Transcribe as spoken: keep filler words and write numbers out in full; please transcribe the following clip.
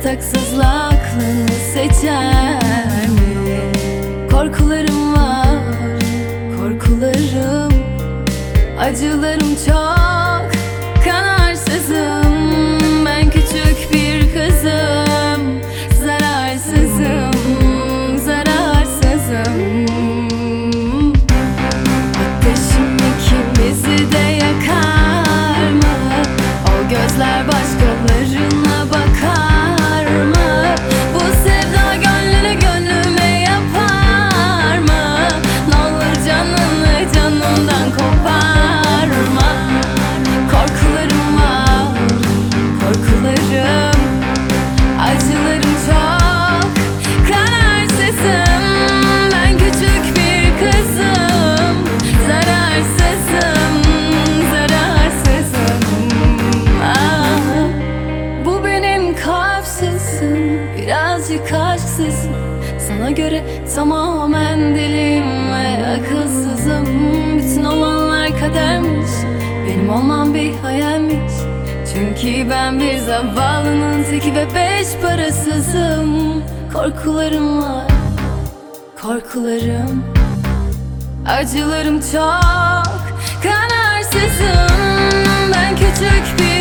yataksızla aklını seçer mi? Korkularım var, korkularım, acılarım çok, kanarsızım. Ben küçük bir kızım, zararsızım, zararsızım. Ateşim ikimizi de yakar mı? O gözler başkalarına bakar mı? Bu sevda gönlünü gönlüme yapar mı? Ne olur canını canımdan koparma. Korkularım var, korkularım, acılarım çok, kararsızım. Ben küçük bir kızım, zararsızım, zararsızım. Ah, bu benim kalpsizim, birazcık aşksızım. Sana göre tamamen deliyim ve akılsızım. Bütün olanlar kadermiş, benim olmam bir hayalmiş. Çünkü ben bir zavallının teki ve beş parasızım. Korkularım var, korkularım, acılarım çok, kanarsızım. Ben küçük bir